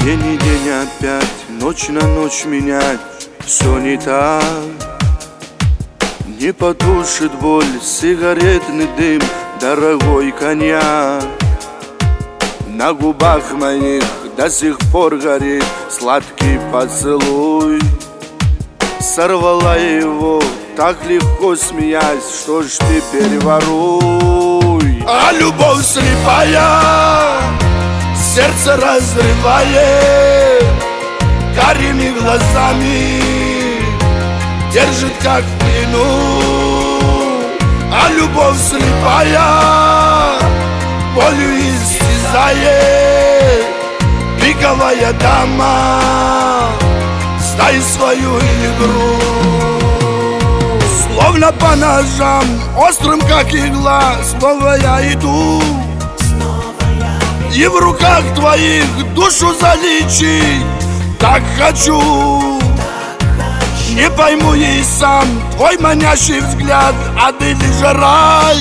День и день опять, ночь на ночь менять, все не так. Не потушит боль сигаретный дым, дорогой коньяк. На губах моих до сих пор горит сладкий поцелуй. Сорвала его, так легко смеясь, что ж теперь воруй. А любовь слепая сердце разрывает, карими глазами держит как в плену. А любовь слепая болью истязает, пиковая дама, стай свою игру. Словно по ножам, острым как игла, снова я иду. И в руках твоих душу залечить так хочу. Не пойму и сам твой манящий взгляд, ад или же рай.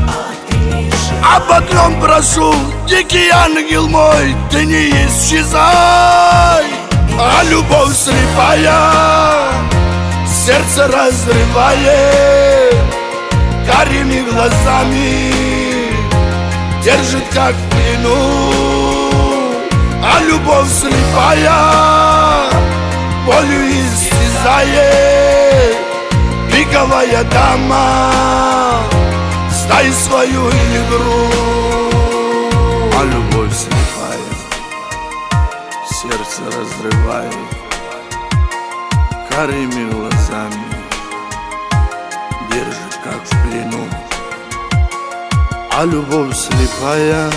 Об одном прошу, дикий ангел мой, ты не исчезай. А любовь слепая сердце разрывает, карими глазами держит как в плену. А любовь слепая болью истязает, пиковая дама, стай свою игру. А любовь слепая сердце разрывает, карими глазами держит как в плену. А любовь слепая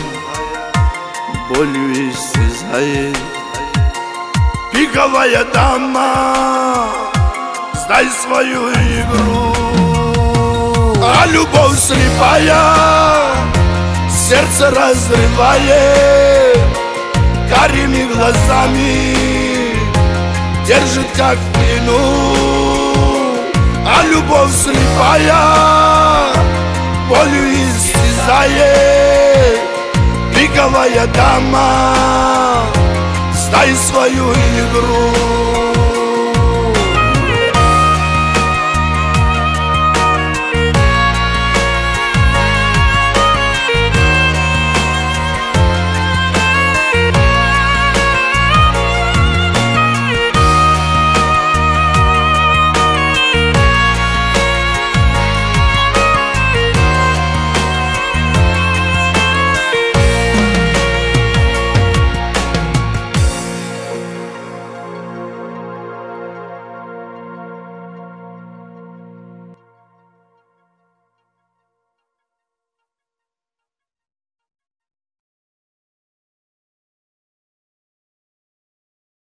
болью истязает, пиковая дама, сдай свою игру. А любовь слепая сердце разрывает, карими глазами держит как в плену. А любовь слепая болью истязает, пиковая дама, стай свою игру.